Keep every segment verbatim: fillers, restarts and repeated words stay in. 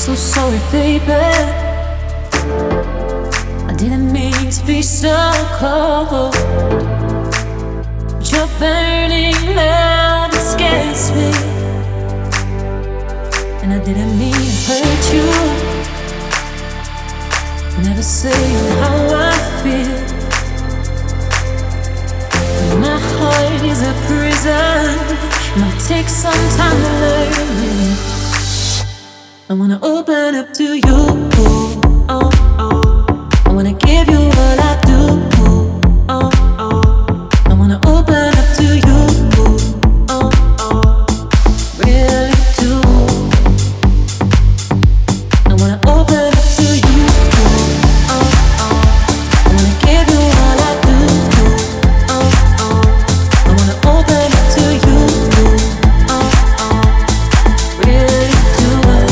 so sorry, baby. I didn't mean to be so cold. But your burning love, it scares me. And I didn't mean to hurt you. Never saying how I feel. My heart is a prison. Might take some time to learn. I wanna open up to you. Oh, oh. I wanna give you what I do. Oh, oh. I wanna open up to you. Oh, oh. Really do. I wanna open up to you. Oh, oh. I wanna give you what I do. Oh, oh. I wanna open up to you. Oh, oh. Really do.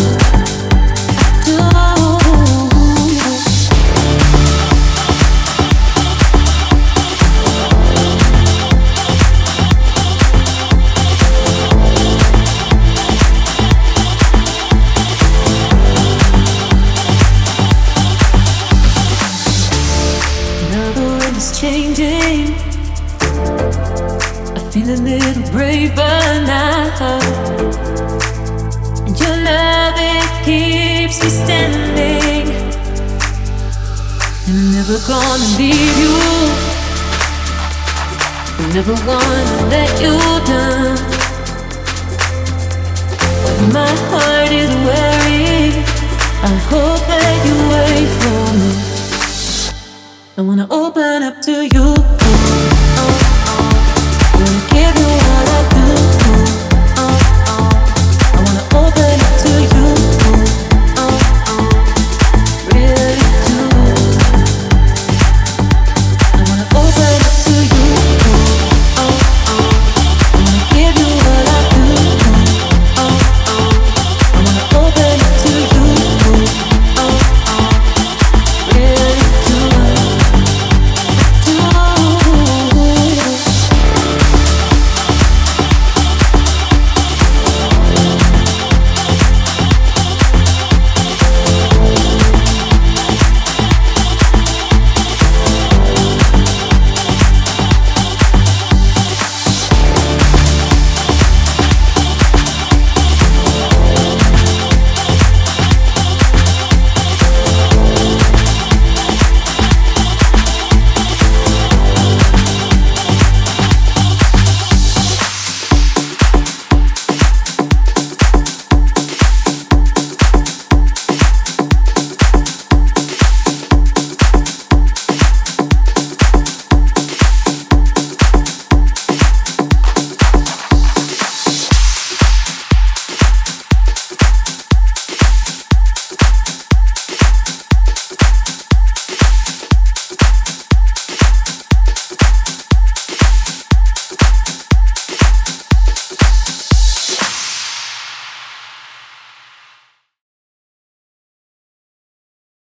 Changing, I feel a little braver now, and your love, it keeps me standing, and I'm never gonna leave you. I never wanna let you down, but my heart is weary. I hope that you wait for me. I wanna